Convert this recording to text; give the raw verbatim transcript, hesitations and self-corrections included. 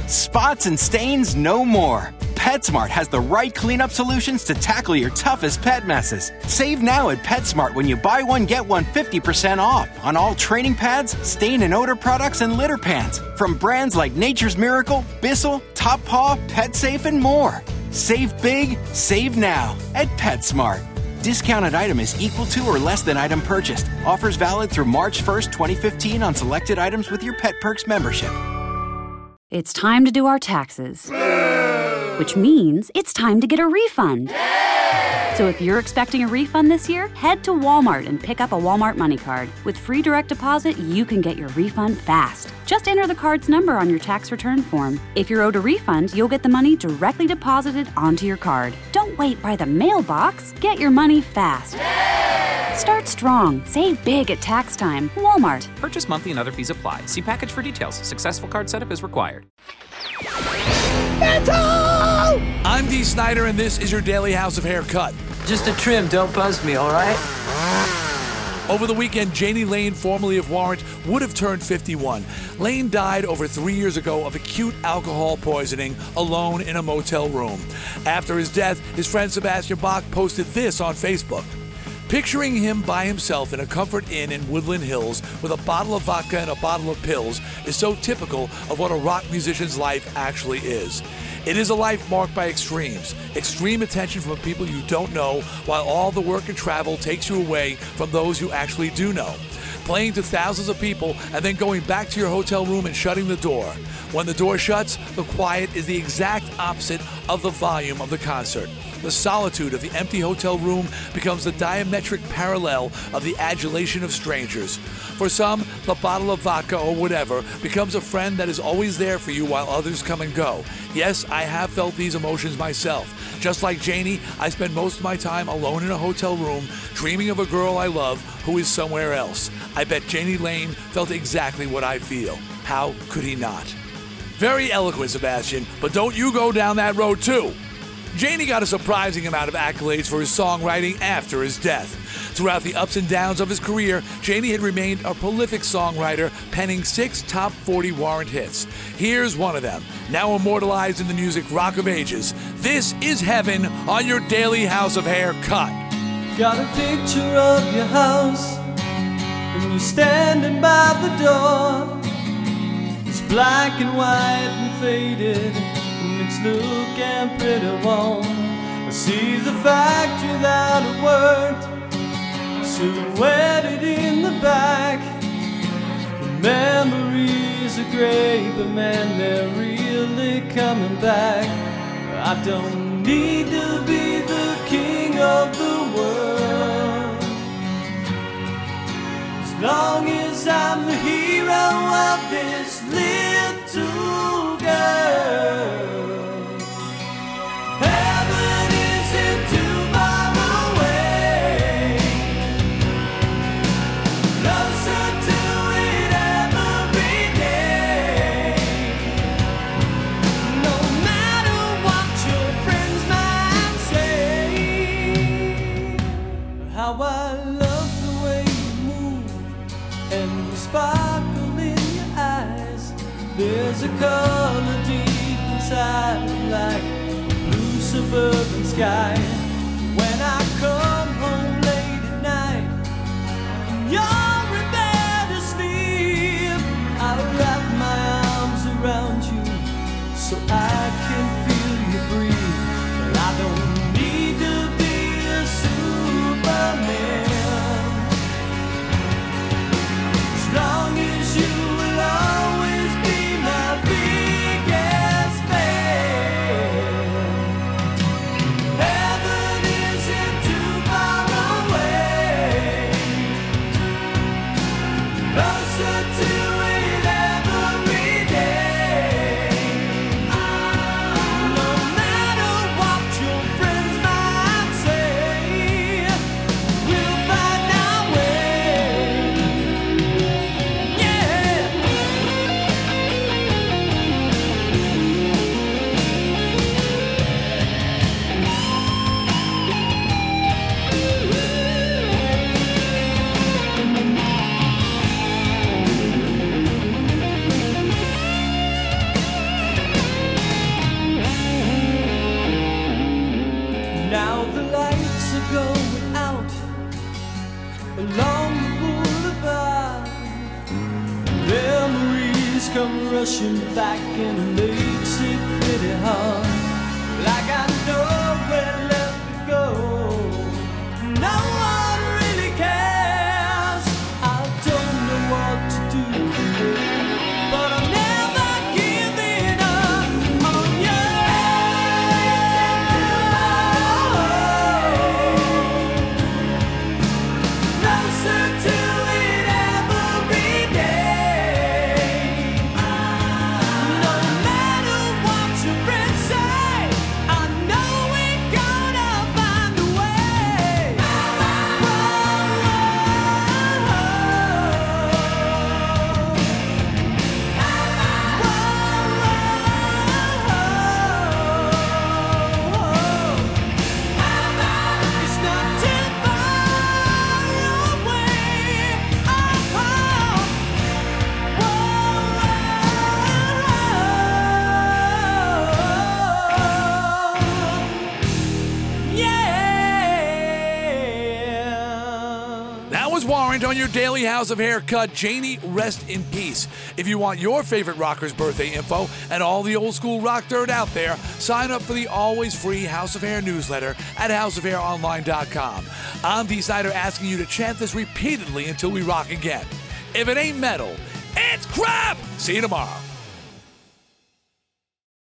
Spots and stains no more. PetSmart has the right cleanup solutions to tackle your toughest pet messes. Save now at PetSmart when you buy one, get one fifty percent off on all training pads, stain and odor products, and litter pans from brands like Nature's Miracle, Bissell, Top Paw, PetSafe, and more. Save big, save now at PetSmart. Discounted item is equal to or less than item purchased. Offers valid through March first, twenty fifteen on selected items with your Pet Perks membership. It's time to do our taxes, which means it's time to get a refund. So if you're expecting a refund this year, head to Walmart and pick up a Walmart Money Card. With free direct deposit, you can get your refund fast. Just enter the card's number on your tax return form. If you're owed a refund, you'll get the money directly deposited onto your card. Don't wait by the mailbox. Get your money fast. Start strong. Save big at tax time. Walmart. Purchase monthly and other fees apply. See package for details. Successful card setup is required. Metal! I'm Dee Snider, and this is your Daily House of Haircut. Just a trim, don't buzz me, all right? Over the weekend, Jani Lane, formerly of Warrant, would have turned fifty-one. Lane died over three years ago of acute alcohol poisoning, alone in a motel room. After his death, his friend Sebastian Bach posted this on Facebook. Picturing him by himself in a comfort inn in Woodland Hills with a bottle of vodka and a bottle of pills is so typical of what a rock musician's life actually is. It is a life marked by extremes, extreme attention from people you don't know, while all the work and travel takes you away from those you actually do know. Playing to thousands of people and then going back to your hotel room and shutting the door. When the door shuts, the quiet is the exact opposite of the volume of the concert. The solitude of the empty hotel room becomes the diametric parallel of the adulation of strangers. For some, the bottle of vodka or whatever becomes a friend that is always there for you while others come and go. Yes, I have felt these emotions myself. Just like Jani, I spend most of my time alone in a hotel room, dreaming of a girl I love who is somewhere else. I bet Jani Lane felt exactly what I feel. How could he not? Very eloquent, Sebastian, but don't you go down that road too. Jani got a surprising amount of accolades for his songwriting after his death. Throughout the ups and downs of his career, Jani had remained a prolific songwriter, penning six top forty Warrant hits. Here's one of them, now immortalized in the music Rock of Ages. This is Heaven on your Daily House of Hair Cut. Got a picture of your house, and you're standing by the door. It's black and white and faded, it's looking pretty warm. I see the factory that it worked, silhouetted in the back. The memories are great, but man, they're really coming back. I don't need to be the king of the world, as long as I'm the hero of this little girl. There's a color deep inside, like a blue suburban sky. When I come home late at night, and you're in bed asleep, I wrap my arms around you so I can feel you breathe. But I don't need to be a Superman, as long as you will always be my biggest fan. Heaven isn't too far away, closer to it every day. rushing back in a late sick pity heart, like I know where left to go. No one really cares. I don't know what to do, but I'm never giving up on you. Closer to it every day. No matter what your friends say, I know we're gonna find a way. It's not too far away. Yeah. That was Warrant on your daily House of Haircut. Janie, rest in peace. If you want your favorite rocker's birthday info and all the old school rock dirt out there, sign up for the always free House of Hair newsletter at house of hair online dot com. I'm Dee Snider asking you to chant this repeatedly until we rock again. If it ain't metal, it's crap! See you tomorrow.